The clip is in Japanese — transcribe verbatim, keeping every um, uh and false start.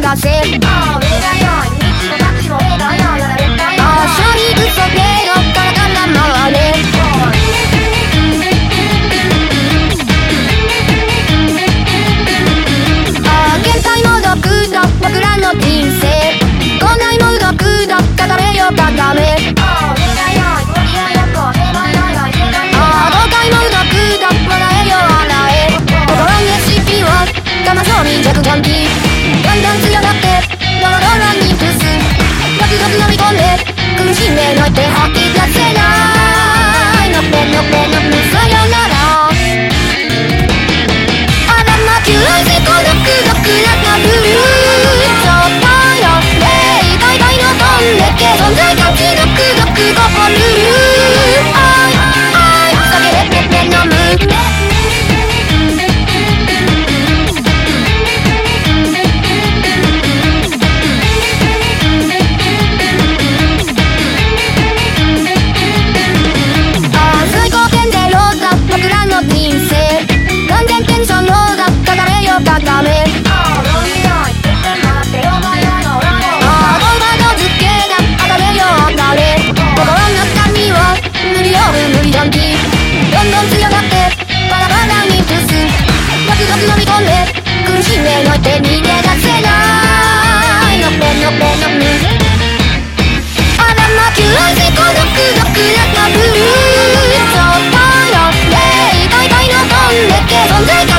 かせ。あしゃりぐそでよからから回れ。あー限界も毒だ僕らの人生。来ないも毒だ語れよ語れ。あー誤解も毒だ笑えよ笑え。心にしきは玉そうに弱眼気。だんだん強がってドロドロに伏す。ドクドク飲み込んで苦しめのいて吐き出せない。のぺのぺのむさよなら。あらまきゅうじこドクドクなブルー状態よ。霊界界の飛んでけ存在感じドクドクこぼる。あいあい酒でペペ飲む。どんどん強がってバラバラに伏す。ドクドク飲み込んで苦しめのいて逃げ出せない。のぺのぺのむあらまきゅうじこドクドクなブルー状態よ。霊界界の飛んでけ存在